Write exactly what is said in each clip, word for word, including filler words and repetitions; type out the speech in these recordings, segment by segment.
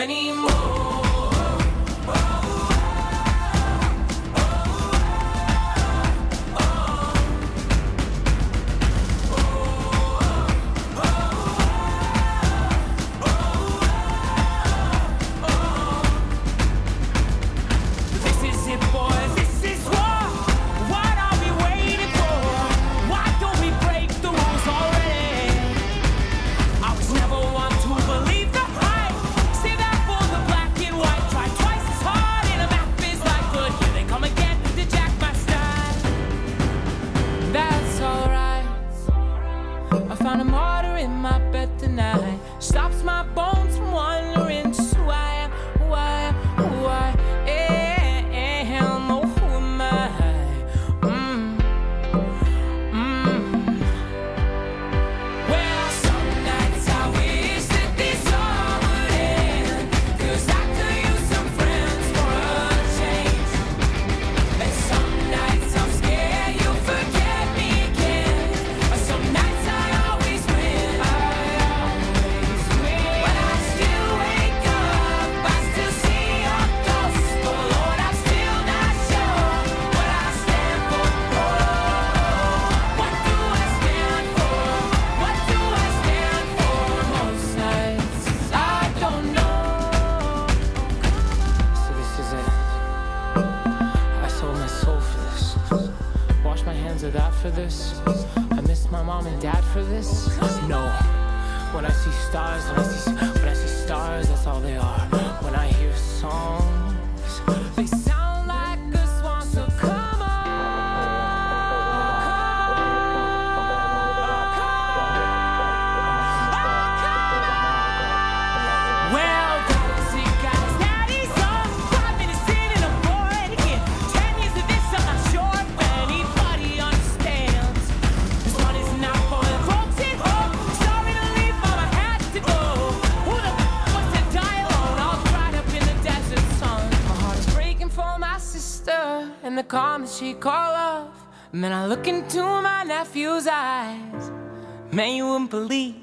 She call off, and then I look into my nephew's eyes. Man, you wouldn't believe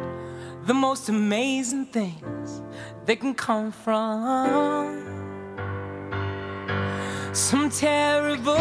the most amazing things that can come from some terrible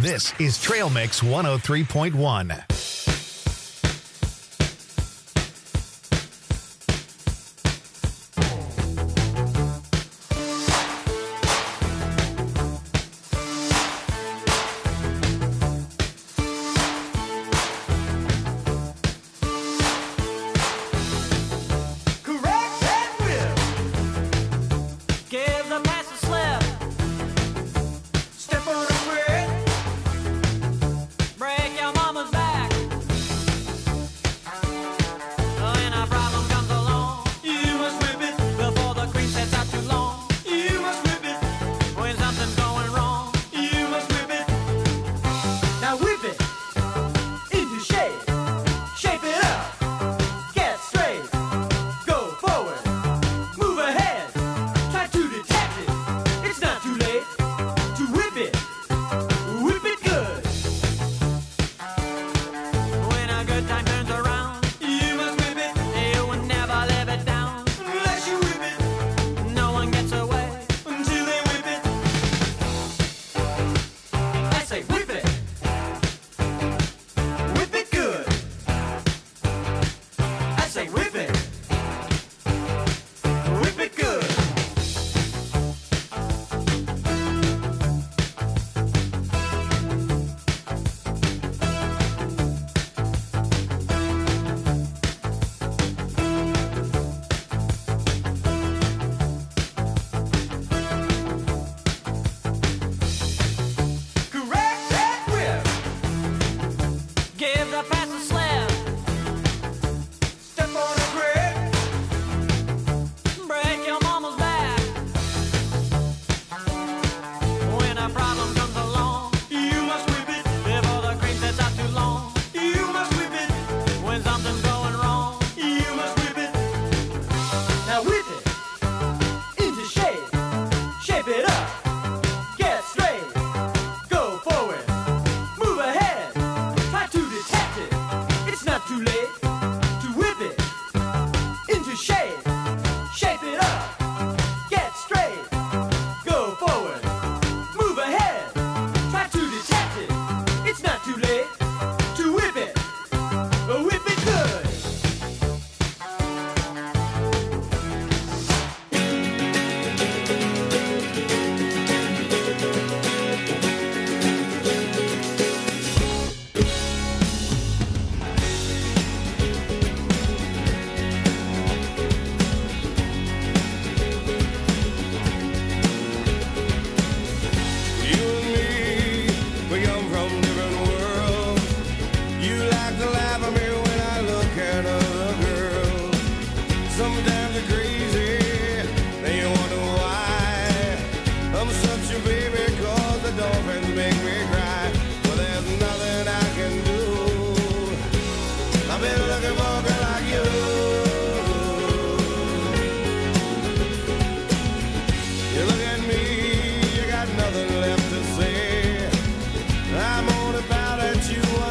This is Trail Mix one oh three point one.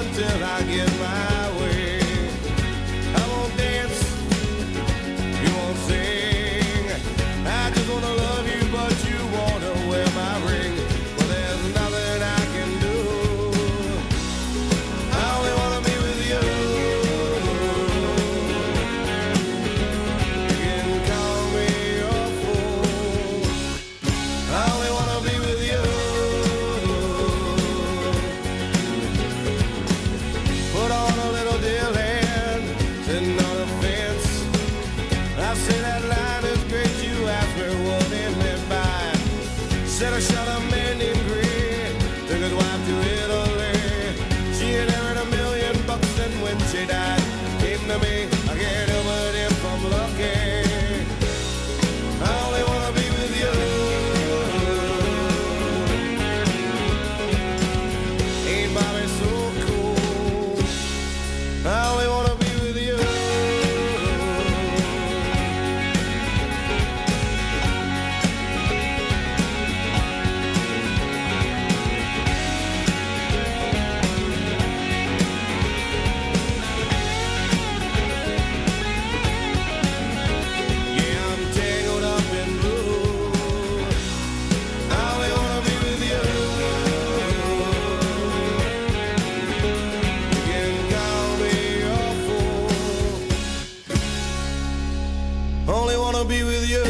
You won't only wanna be with you.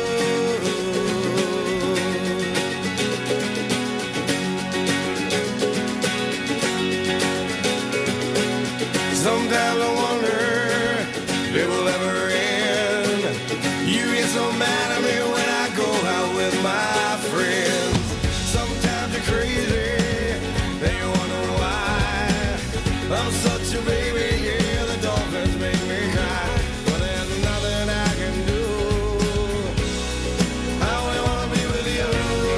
Sometimes I wonder if it will ever end. You get so mad at me when I go out with my friends. Sometimes you're crazy, then you wonder why. I'm such a baby, yeah, the dolphins make me cry. But there's nothing I can do. I only wanna be with you.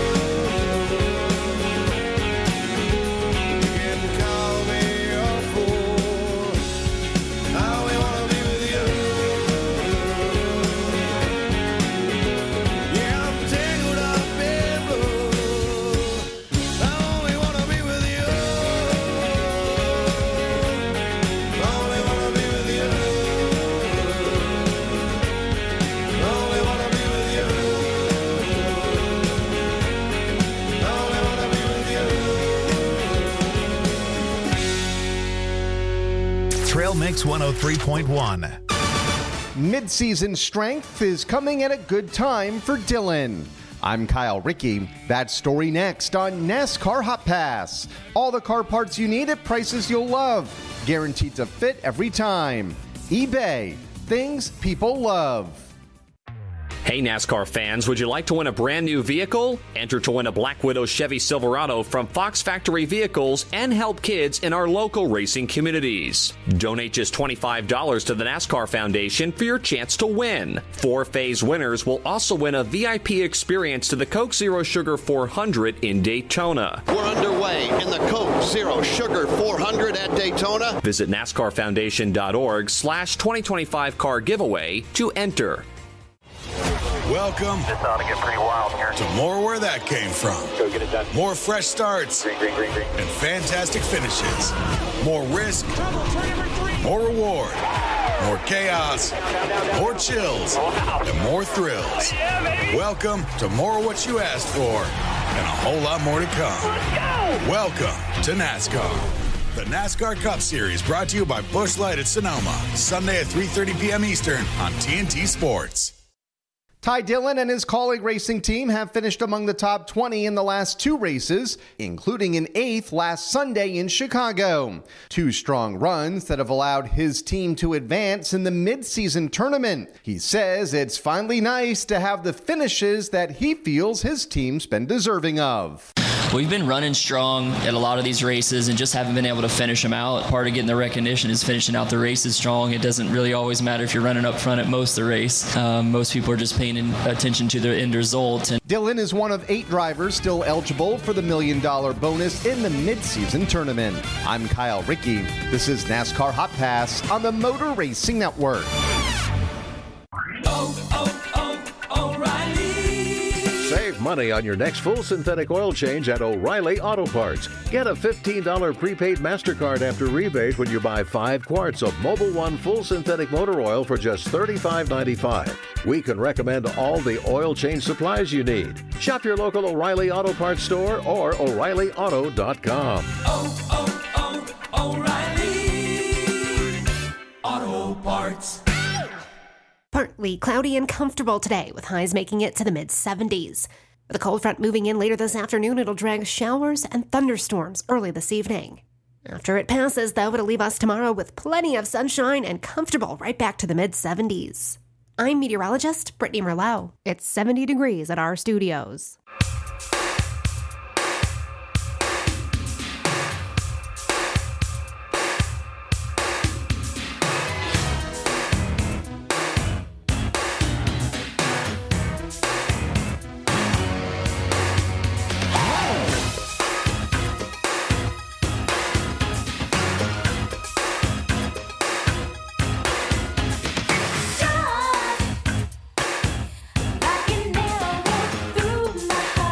You can call me a fool. I only wanna be with you. Yeah, I'm tangled up in blue. I only wanna be with you. I only wanna be with you. I only wanna be with you. I only wanna be with you. Trail Mix one oh three point one. Mid-season strength is coming at a good time for Dylan. I'm Kyle Rickey. That story next on NASCAR Hot Pass. All the car parts you need at prices you'll love. Guaranteed to fit every time. eBay. Things people love. Hey NASCAR fans, would you like to win a brand new vehicle? Enter to win a Black Widow Chevy Silverado from Fox Factory Vehicles and help kids in our local racing communities. Donate just twenty-five dollars to the NASCAR Foundation for your chance to win. Four phase winners will also win a V I P experience to the Coke Zero Sugar four hundred in Daytona. We're underway in the Coke Zero Sugar four hundred at Daytona. Visit NASCARFoundation.org slash 2025 car giveaway to enter. Welcome This ought to get pretty wild here. to more where that came from. Go get it done. More fresh starts Green, green, green, green. and fantastic finishes. More risk, more reward, more chaos, more chills, and more thrills. Welcome to more of what you asked for and a whole lot more to come. Welcome to NASCAR. The NASCAR Cup Series brought to you by Busch Light at Sonoma. Sunday at three thirty p.m. Eastern on T N T Sports. Ty Dillon and his Kaulig Racing team have finished among the top twenty in the last two races, including an eighth last Sunday in Chicago. Two strong runs that have allowed his team to advance in the mid-season tournament. He says it's finally nice to have the finishes that he feels his team's been deserving of. We've been running strong at a lot of these races and just haven't been able to finish them out. Part of getting the recognition is finishing out the races strong. It doesn't really always matter if you're running up front at most of the race. Um, most people are just paying attention to the end result. And Dillon is one of eight drivers still eligible for the million dollar bonus in the mid-season tournament. I'm Kyle Rickey. This is NASCAR Hot Pass on the Motor Racing Network. Oh, oh, oh, O'Reilly. Save money on your next full synthetic oil change at O'Reilly Auto Parts. Get a fifteen dollars prepaid MasterCard after rebate when you buy five quarts of Mobil One full synthetic motor oil for just thirty-five showers and thunderstorms early this evening. After it passes, though, it'll leave us tomorrow with plenty of sunshine and comfortable right back to the mid-seventies. I'm meteorologist Brittany Merlot. It's seventy degrees at our studios. Like an arrow through my heart.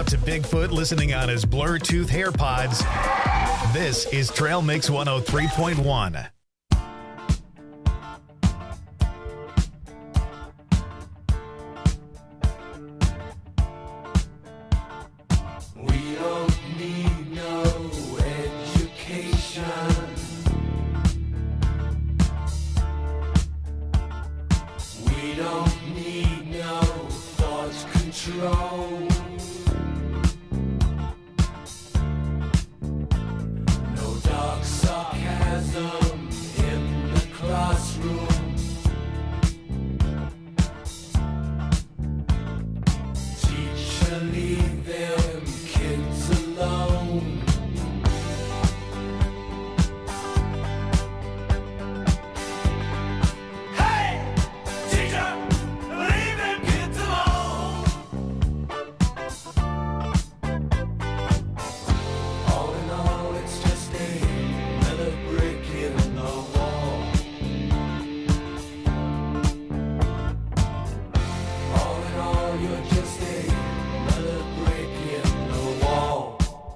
out to Bigfoot listening on his Bluetooth AirPods. This is Trail Mix one oh three point one. We don't need no education. We don't need no thought control. No dark sarcasm in the classroom. Teacher, leave them kids alone. Hey, teacher, leave them kids alone. All in all, it's just another brick in the wall. All in all, you're just another brick in the wall.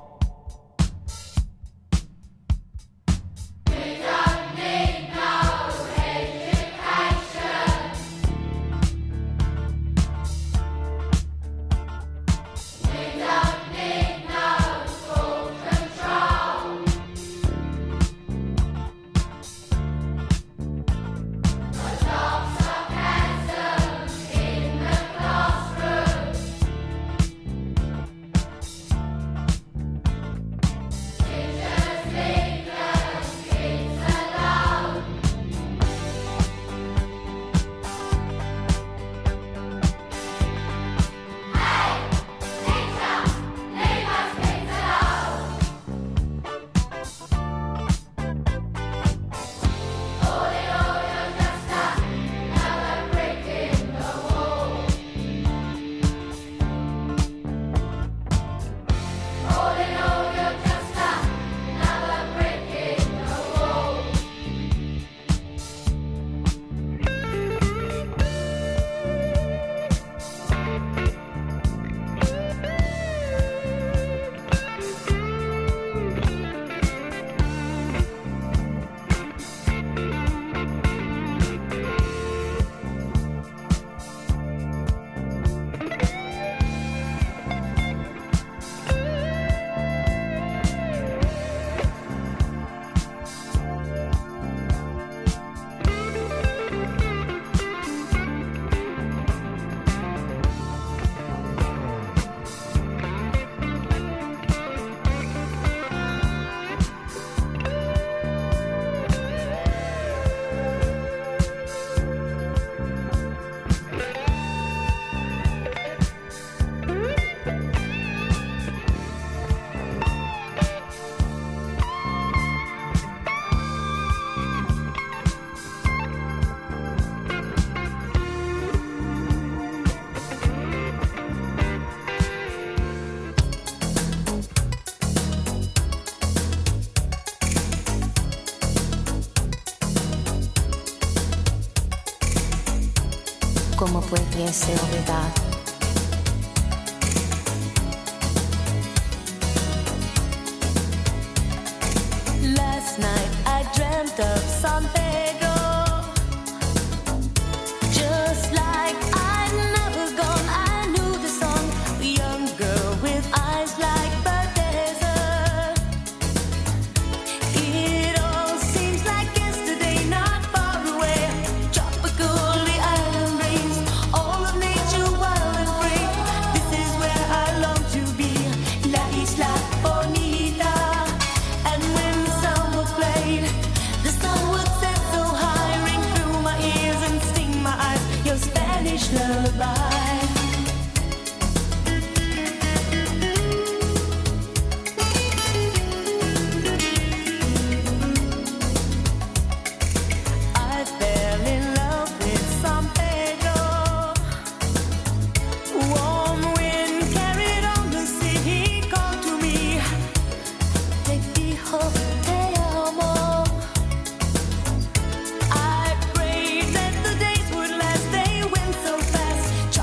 ¿Cómo pudiese olvidar? Last night I dreamt of San Pedro, just like I'd never gone. I knew the song, a young girl with eyes like the desert. It all seems like yesterday, not far away. Tropical, the island breeze, all of nature wild and free. This is where I long to be, La Isla Bonita. And when the song was played, the sun would set so high, ring through my ears and sting my eyes, your Spanish lullaby. I fell in love with San Pedro. Warm wind carried on the sea, he called to me, te dijo te amo. I prayed that the days would last, they went so fast.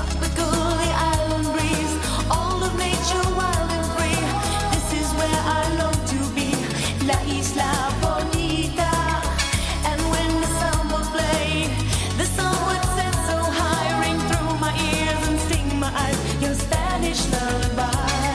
isla bonita. And when the samba played, the song would set so high, ring through my ears and sting my eyes. Your Spanish lullaby.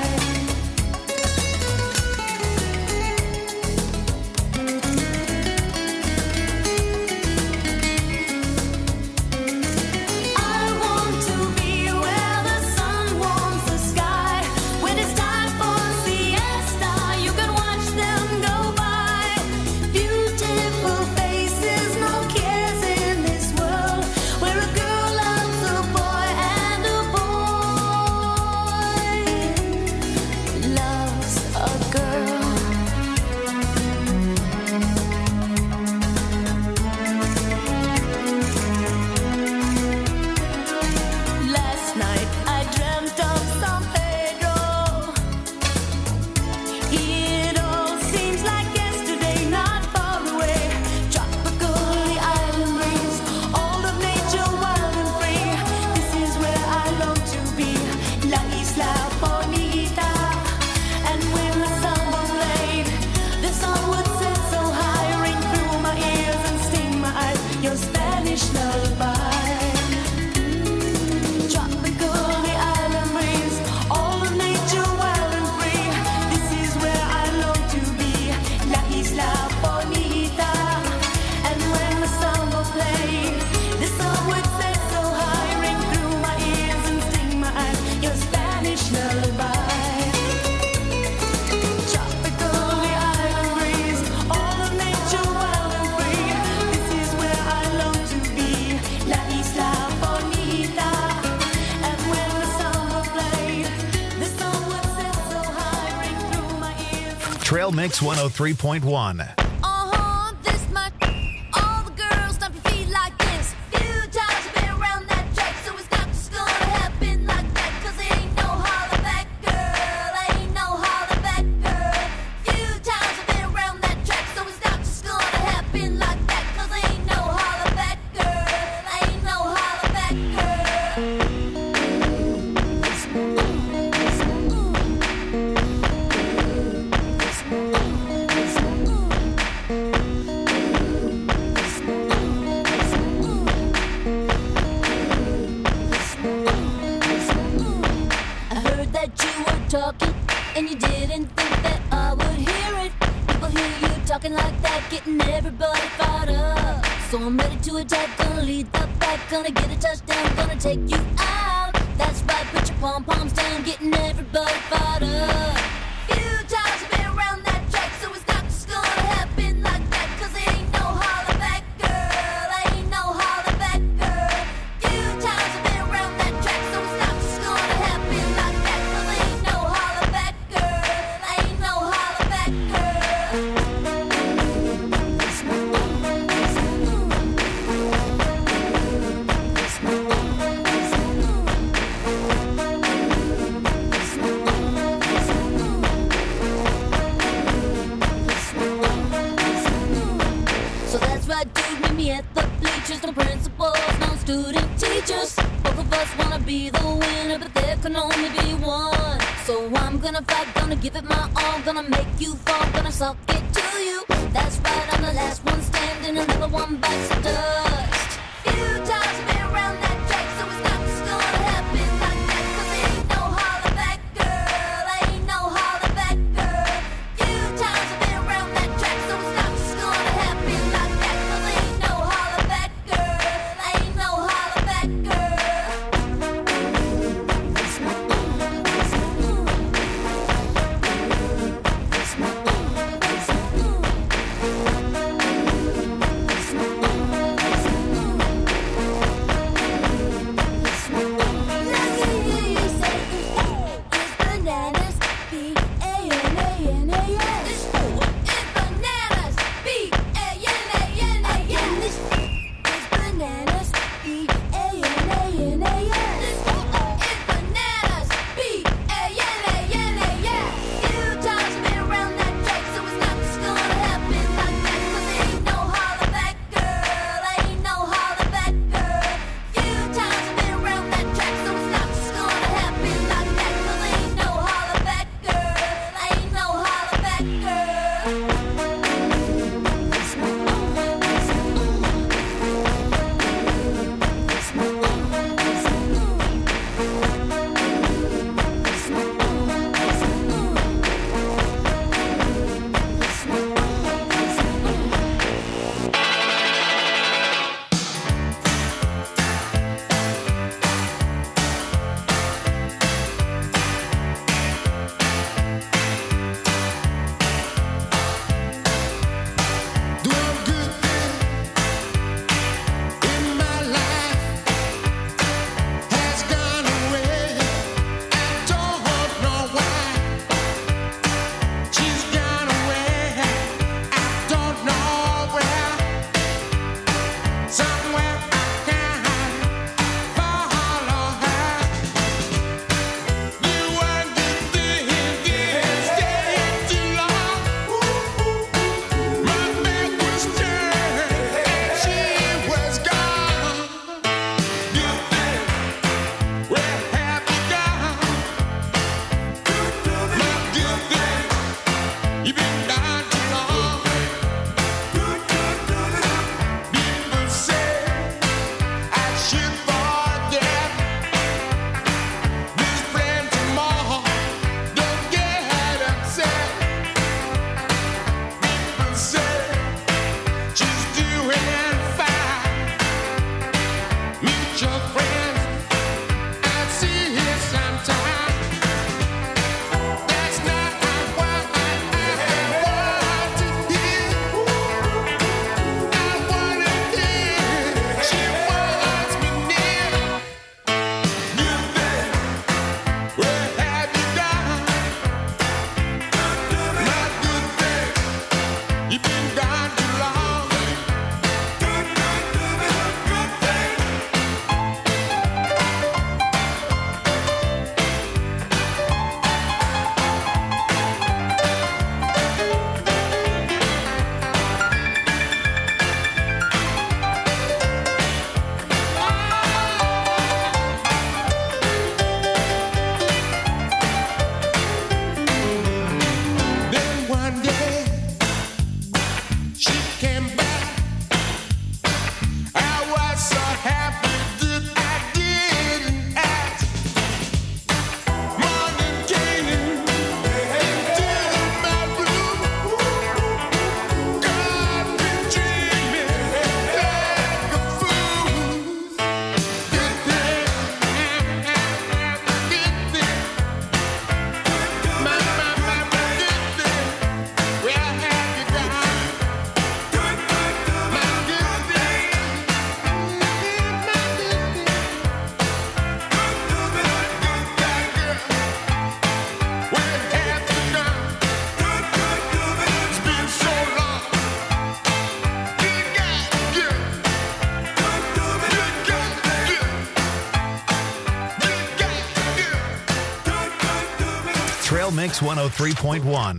Trail Mix one oh three point one. Uh-huh, this much. All the girls stomp your feet like this. Few times I've been around that track, so it's not just gonna happen like that. Cause it ain't no holler back, girl. Ain't no holler back, girl. Few times I've been around that track, so it's not just gonna happen like that. Cause it ain't no holler back, girl. Ain't no holler back, girl. Talking, and you didn't think that I would hear it. People hear you talking like that, getting everybody fired up. So I'm ready to attack, gonna lead the pack, gonna get a touchdown, gonna take you out. That's right, put your pom-poms down, getting everybody fired up. Few times I've been around that track, so it's not just gonna happen like that. Cause it ain't no holler back, girl. Ain't no holler back, girl. Few times I've been around that track, so it's not just gonna happen like that. Cause it ain't no holler back, girl. Ain't no holler back, So that's right, dude, meet me at the bleachers. No principals, no student teachers. Both of us wanna be the winner, but there can only be one. So I'm gonna fight, gonna give it my all, gonna make you fall, gonna suck it to you. That's right, I'm the last one standing, another one bites the dust. Few times I've been around that track, so it's not just gonna happen like that. Cause it ain't no holler back, girl. Ain't no holler back, girl. Few times I've been around that track, so it's not just gonna happen like that. Cause it ain't no holler back, girl. Ain't no holler back, girl. You've been gone too long. Good, good, good, good thing. Then one day she came back. I was so happy that I didn't ask. Morning came into my room. Got me dreaming like a fool. Good thing, good thing. My, my, my, my good thing. Where have you gone? Good, good, good, my good thing. My good thing. Good, good, good, good girl. Where have you gone? Good, good, good, it's been so long. Good guy, good. Good, good, good guy, good. Good guy, good. Good, good, good. Trail Mix one oh three point one.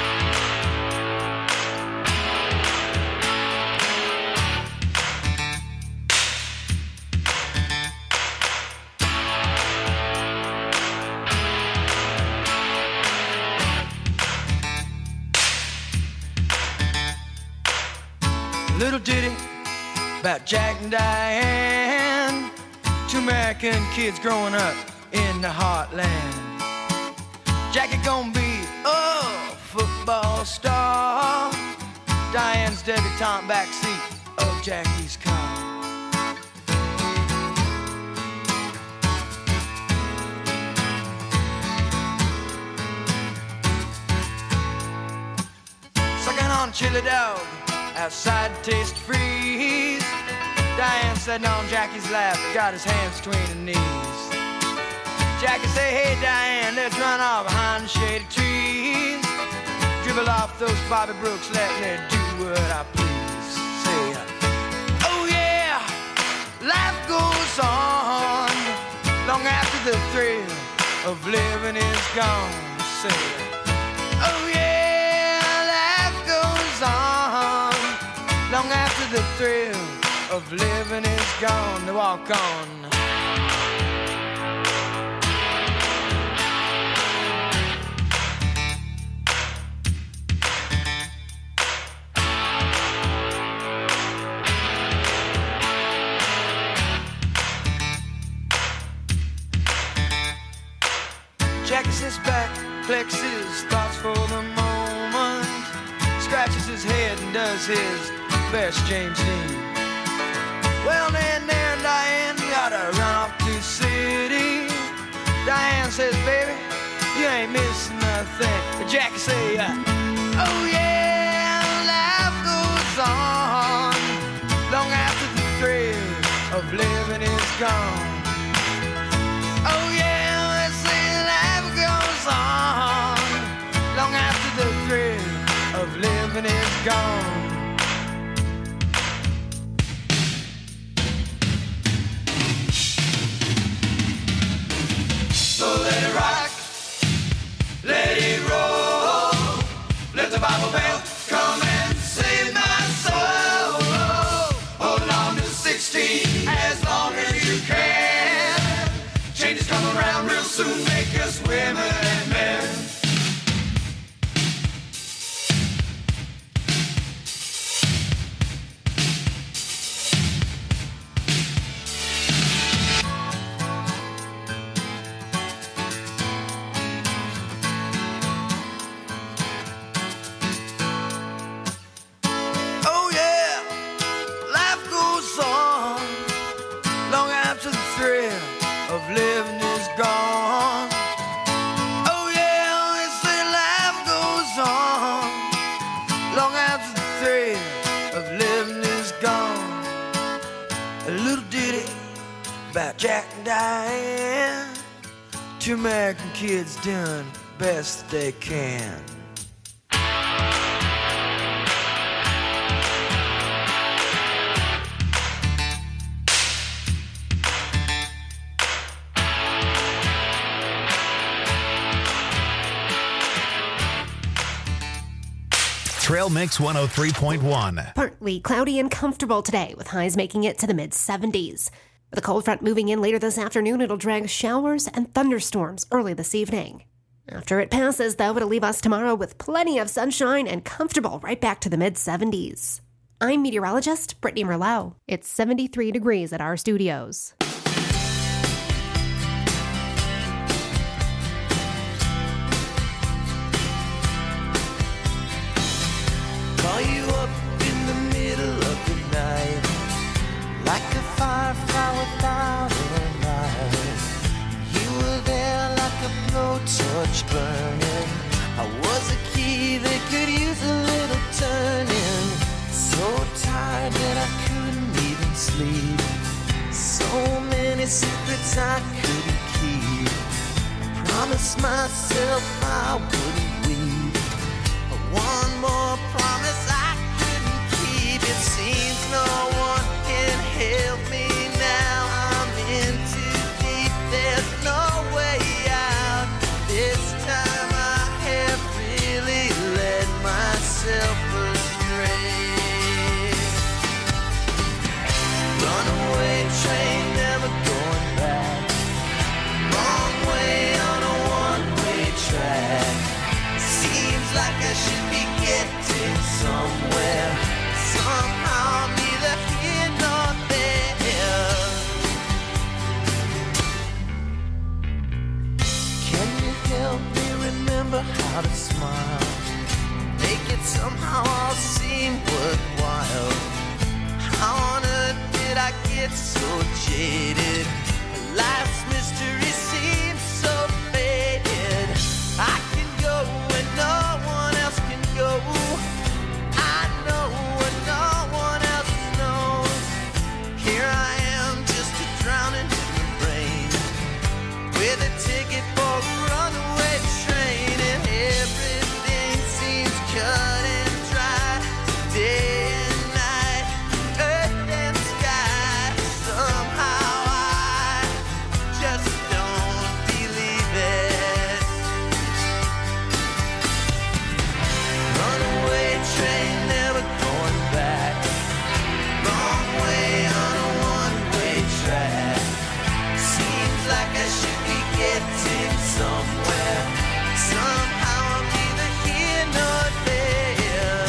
Little ditty about Jack and Diane, two American kids growing up in the heartland. Jackie gonna be a football star. Diane's debutante backseat of Jackie's car. Sucking on chili dog outside to taste freeze. Diane sitting on Jackie's lap, got his hands between her knees. Jackie say, hey Diane, let's run off behind the shady trees. Dribble off those Bobby Brooks, let me do what I please. Say, oh yeah, life goes on long after the thrill of living is gone. Say, oh yeah, life goes on long after the thrill of living is gone. To walk on. Jackie sits back, collects his thoughts for the moment, scratches his head and does his best James Dean. Well, then there, Diane, gotta run off to the city. Diane says, baby, you ain't missing nothing. But Jackie say, uh, oh yeah, life goes on long after the thrill of living is gone. Oh yeah, let's say life goes on long after the thrill of living is gone. So let it rock, let it roll, let the Bible belt come and save my soul. Hold on to sixteen as long as you can. Changes come around real soon, make us women and men. Oh yeah, life goes on long after the thrill of living is gone. Oh yeah, they say life goes on long after the thrill of living is gone. A little ditty about Jack and Diane, two American kids doing best they can. Trail Mix one oh three point one. Partly cloudy and comfortable today, with highs making it to the mid-seventies. With a cold front moving in later this afternoon, it'll drag showers and thunderstorms early this evening. After it passes, though, it'll leave us tomorrow with plenty of sunshine and comfortable right back to the mid-seventies. I'm meteorologist Brittany Merlot. It's seventy-three degrees at our studios. Call you up in the middle of the night, like a firefly without a light. You were there like a blowtorch burning. I was a key that could use a little turning. So tired that I couldn't even sleep. So many secrets I couldn't keep. I promised myself I wouldn't weep. One more promise I couldn't keep. It seems no one can help me now. I'm in too deep, there's no way out. This time I have really led myself astray. Runaway train, never going back. Wrong way on a one-way track. Seems like I should be getting somewhere. Somehow I'm neither here nor there. Can you help me remember how to smile? Make it somehow all seem worthwhile. How on earth did I get so jaded? Life's mystery seems so faded. I can go where no one else can go. I know what no one else knows. Here I am, just a drowning in the rain, with a ticket for a runaway train, and everything seems cut and dry. Day and night, earth and sky. Somehow I just don't believe it. Runaway train, never going back. Wrong way on a one-way track. Seems like I should be getting somewhere. Somehow I'm neither here nor there.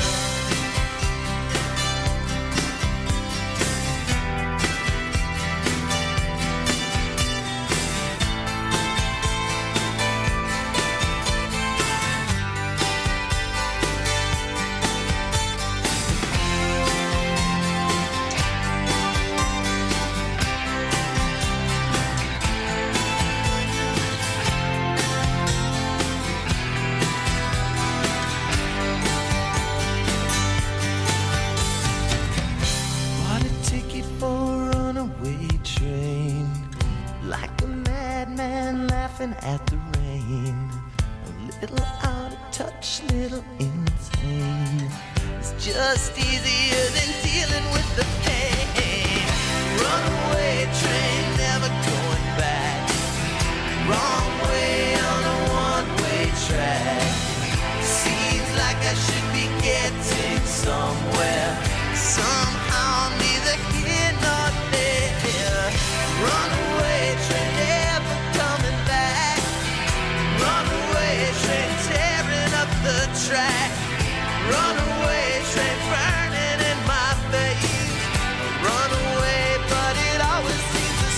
Bought a ticket for a runaway train, like a madman laughing at the rain. A little out of touch, little insane. It's just easier than dealing with the pain. Runaway train, never going back. Wrong way on a one-way track. Seems like I should be getting somewhere. Somehow I'm neither here nor there. Runaway train, never coming back. Runaway train, tearing up the track. Runaway train, burning in my face. Runaway, but it always seems the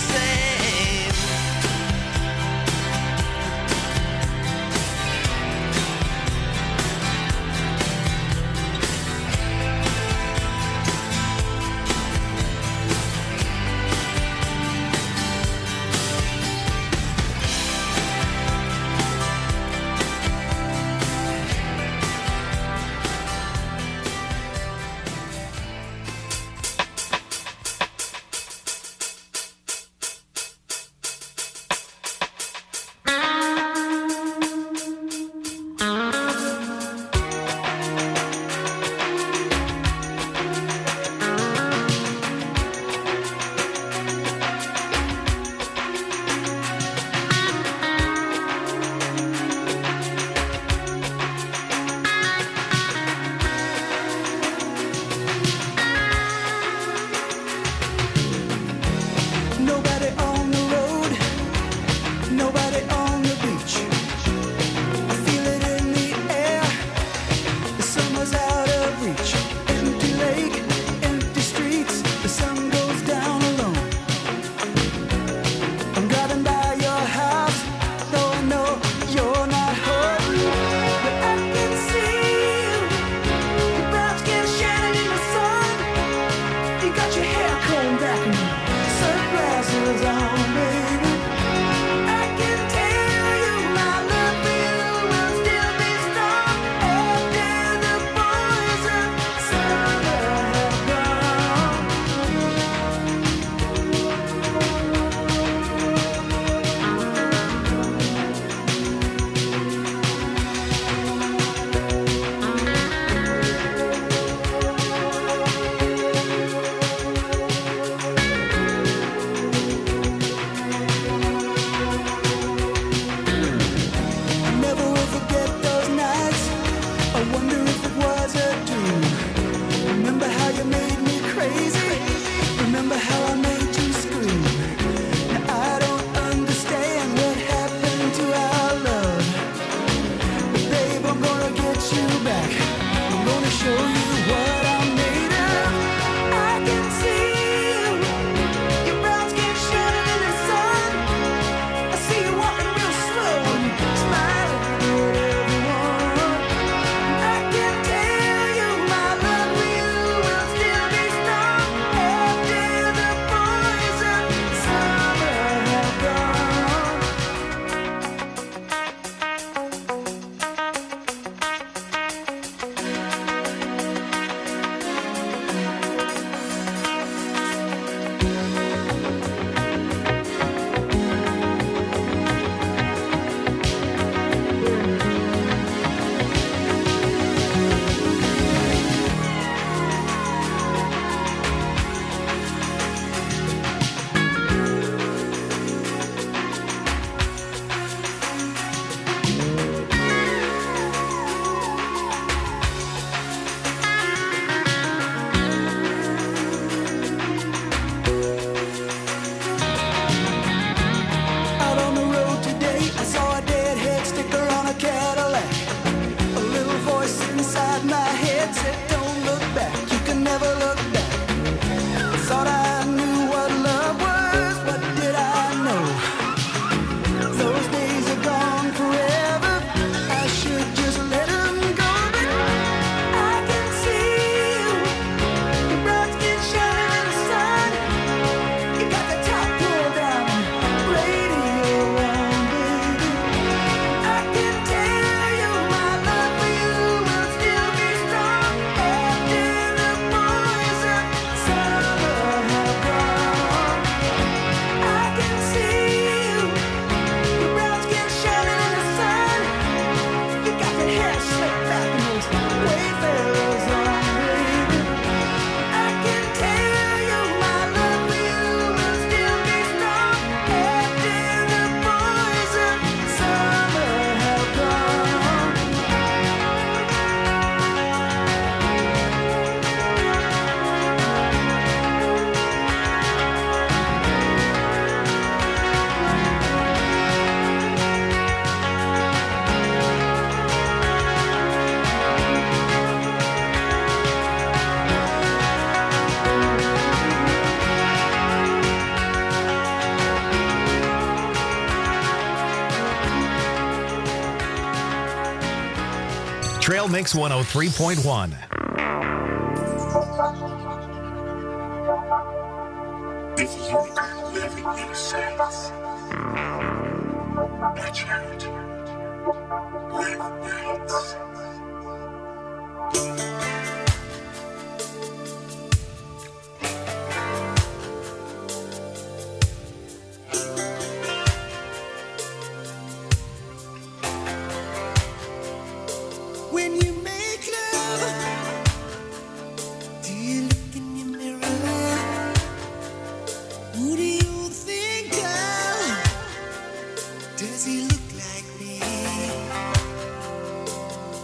Mix one oh three point one. If you could live in your sense, Richard, live nights. When you make love, do you look in your mirror? Who do you think of? Does he look like me?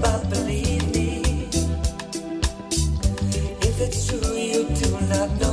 but believe me, if it's true, you do not know.